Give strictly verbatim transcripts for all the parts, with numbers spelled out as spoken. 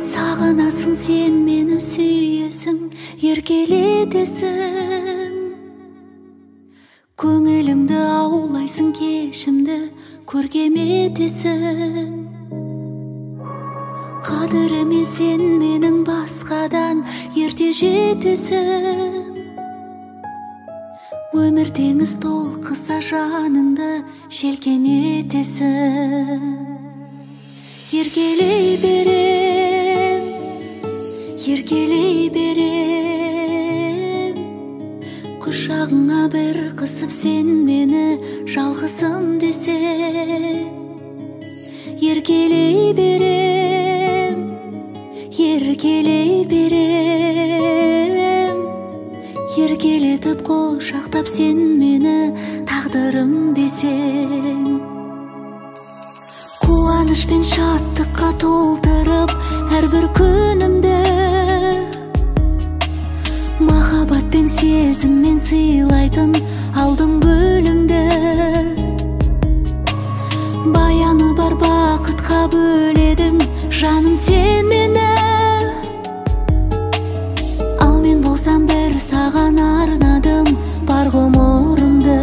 Сағынасың сен мені, сүйесің, еркелетесің. Көңілімді аулайсың, кешімді көркем етесің. Қадіріме сен менің басқадан ерте жетесің. Өмір теңіз толқыса жаныңды желкенетесің. Еркелей берем, еркелей берем. Құшағыңа бір қысып сен мені жалғызым десең. Еркелей берем, еркелей берем. Еркелетіп құшақтап сен мені тағдырым десең. Қуаныш пен шаттыққа толтырып әрбір күнімді, махаббат пен сезіммен сыйлайтын алдың бөліңді. Баяны бар бақытқа бөледің жаным сен мені. Ал мен болсам бір саған арнадым бар ғұмырымды.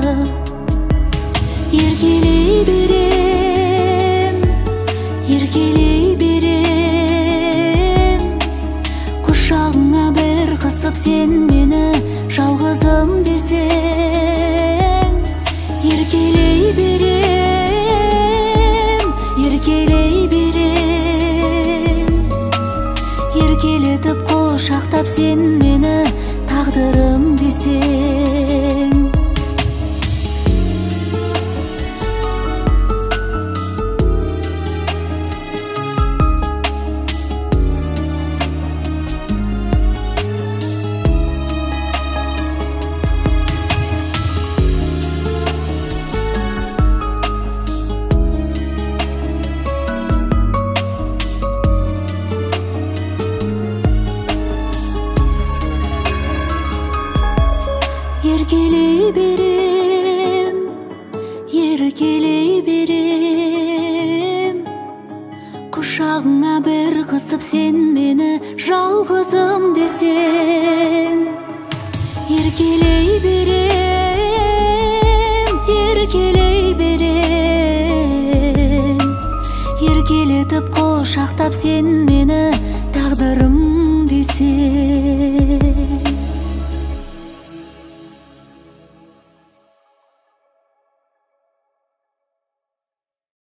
Еркелей берем, еркелей берем. Құшағыңа бір қысып сен мені жалғызым десең. Еркелей берем, еркелей берем. Еркелетіп құшақтап сен мені тағдырым десең. Еркелей берем, еркелей берем. Құшағыңа бір қысып сен мені жалғызым десең. Еркелей берем, еркелей берем. Еркелетіп құшақтап сен мені